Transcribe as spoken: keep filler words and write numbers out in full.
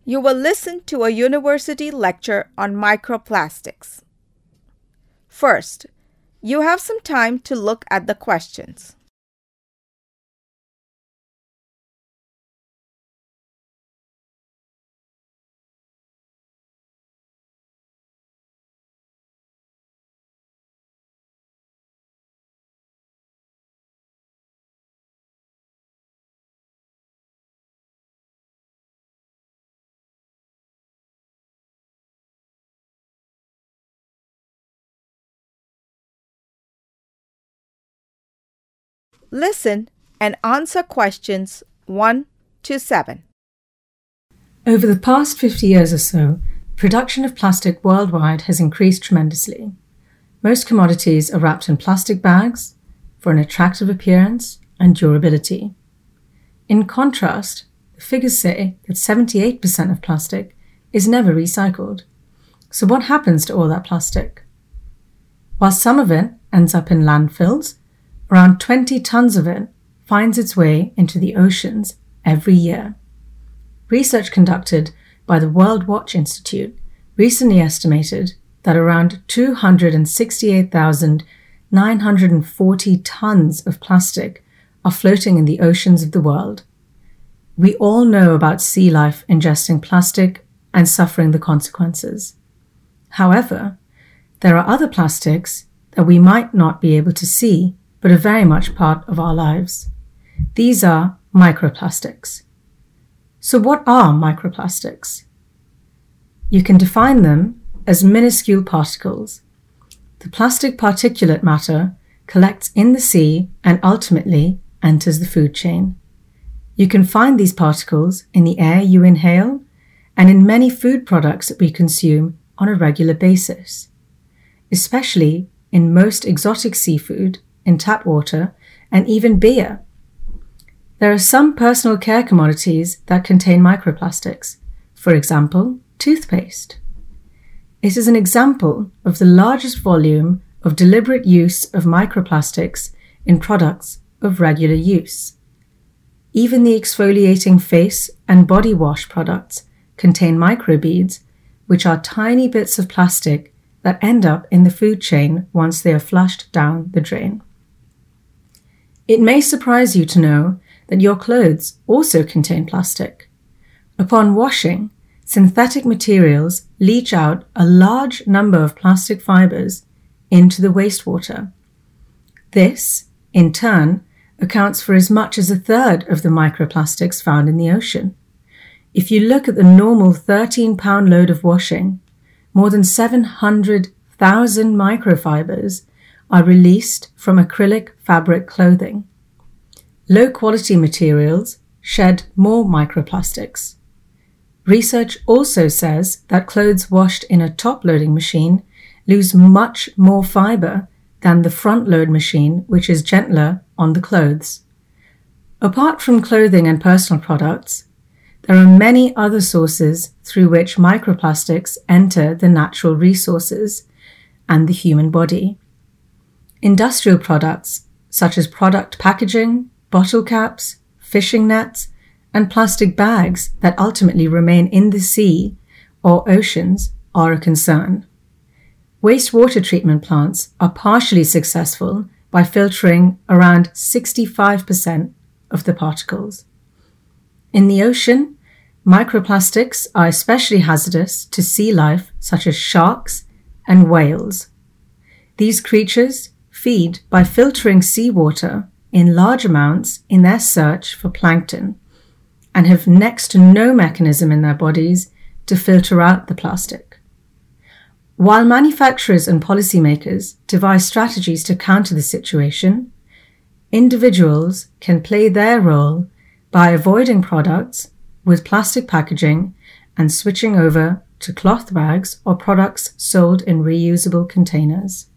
You will listen to a university lecture on microplastics. First, you have some time to look at the questions. Listen and answer questions one to seven. Over the past fifty years or so, production of plastic worldwide has increased tremendously. Most commodities are wrapped in plastic bags for an attractive appearance and durability. In contrast, the figures say that seventy-eight percent of plastic is never recycled. So what happens to all that plastic? While some of it ends up in landfills, around twenty tons of it finds its way into the oceans every year. Research conducted by the World Watch Institute recently estimated that around two hundred sixty-eight thousand nine hundred forty tons of plastic are floating in the oceans of the world. We all know about sea life ingesting plastic and suffering the consequences. However, there are other plastics that we might not be able to see but are very much part of our lives. These are microplastics. So what are microplastics? You can define them as minuscule particles. The plastic particulate matter collects in the sea and ultimately enters the food chain. You can find these particles in the air you inhale and in many food products that we consume on a regular basis, especially in most exotic seafood, in tap water, and even beer. There are some personal care commodities that contain microplastics, for example, toothpaste. It is an example of the largest volume of deliberate use of microplastics in products of regular use. Even the exfoliating face and body wash products contain microbeads, which are tiny bits of plastic that end up in the food chain once they are flushed down the drain. It may surprise you to know that your clothes also contain plastic. Upon washing, synthetic materials leach out a large number of plastic fibers into the wastewater. This, in turn, accounts for as much as a third of the microplastics found in the ocean. If you look at the normal thirteen pound load of washing, more than seven hundred thousand microfibers are released from acrylic fabric clothing. Low-quality materials shed more microplastics. Research also says that clothes washed in a top-loading machine lose much more fiber than the front-load machine, which is gentler on the clothes. Apart from clothing and personal products, there are many other sources through which microplastics enter the natural resources and the human body. Industrial products, such as product packaging, bottle caps, fishing nets, and plastic bags that ultimately remain in the sea or oceans, are a concern. Wastewater treatment plants are partially successful by filtering around sixty-five percent of the particles. In the ocean, microplastics are especially hazardous to sea life such as sharks and whales. These creatures feed by filtering seawater in large amounts in their search for plankton and have next to no mechanism in their bodies to filter out the plastic. While manufacturers and policymakers devise strategies to counter the situation, individuals can play their role by avoiding products with plastic packaging and switching over to cloth bags or products sold in reusable containers.